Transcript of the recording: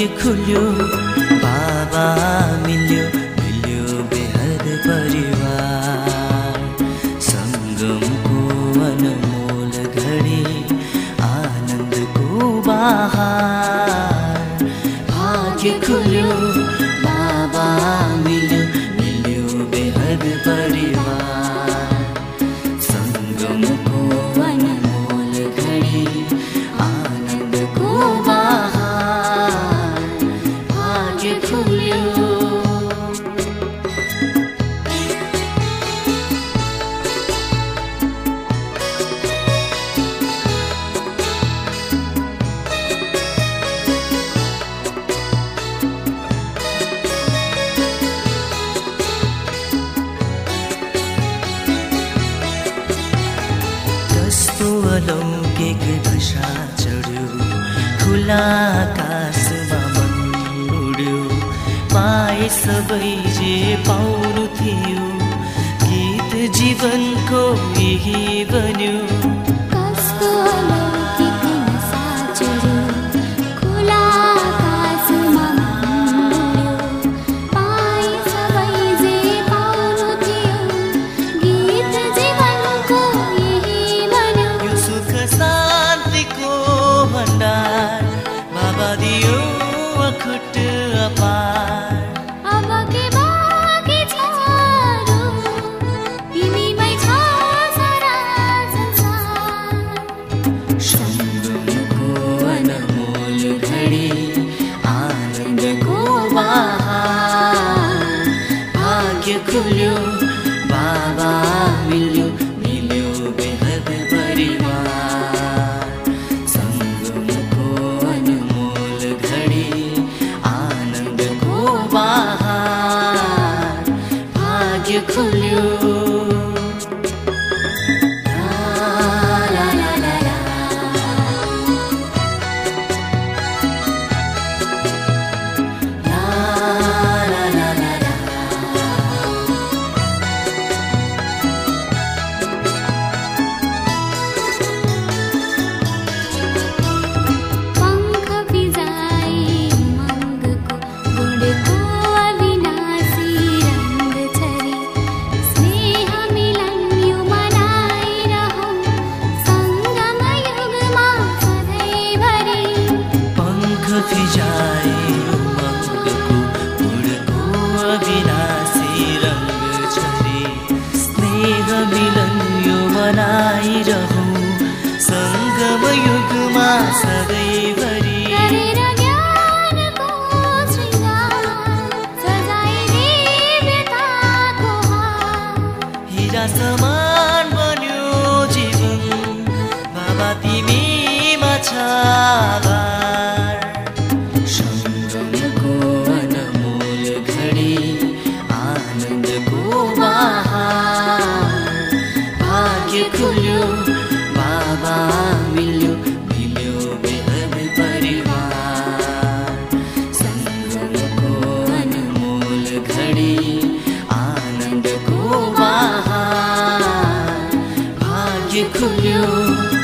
भाग्य खुल्यो बाबा मिल्यो मिल्यो बेहद परिवार संगमको अनमोल घडी आनन्दको बहार भाग्य खुल्यो बाबा मिल्यो मिल्यो बेहद परिवार संगमको अनमोल घडी आनन्दको बहार भाग्य खुल्यो अलौकिक नशा चढ्यो खुला आकाशमा मन उड्यो पाए सबै जे पाउनु थियो गीत जीवनको यही बन्यो कस्तो अलौकिक नशा चढ्यो खुला आकाशमा मन उड्यो पाए सबै जे पाउनु थियो गीत जीवनको शान्तिको भण्डार बाबा दियो अखुट अपार अब के बाँकी छ र तिमीमै छ सारा संसार संगमको अनमोल घडी आनन्दको बहार भाग्य खुल्यो बाबा मिल्यो मिल्यो बेहद परिवार संगमको अनमोल घडी आनन्दको बहार भाग्य खुल्यो फिजाए उमङ्गको उडको अविनाशी रङ्ग छरी स्नेह मिलन यो मनाइरहौँ सङ्गम युगमा सधैँभरि गरेर ज्ञानको श्रृङ्गार सजाई दिव्यताको हार हीरा समान बन्यो जीवन बाबा तिमीमा छ आभार संगमको अनमोल घडी आनन्दको बहार भाग्य खुल्यो बाबा मिल्यो मिल्यो बेहद परिवार संगमको अनमोल घडी आनन्दको बहार भाग्य खुल्यो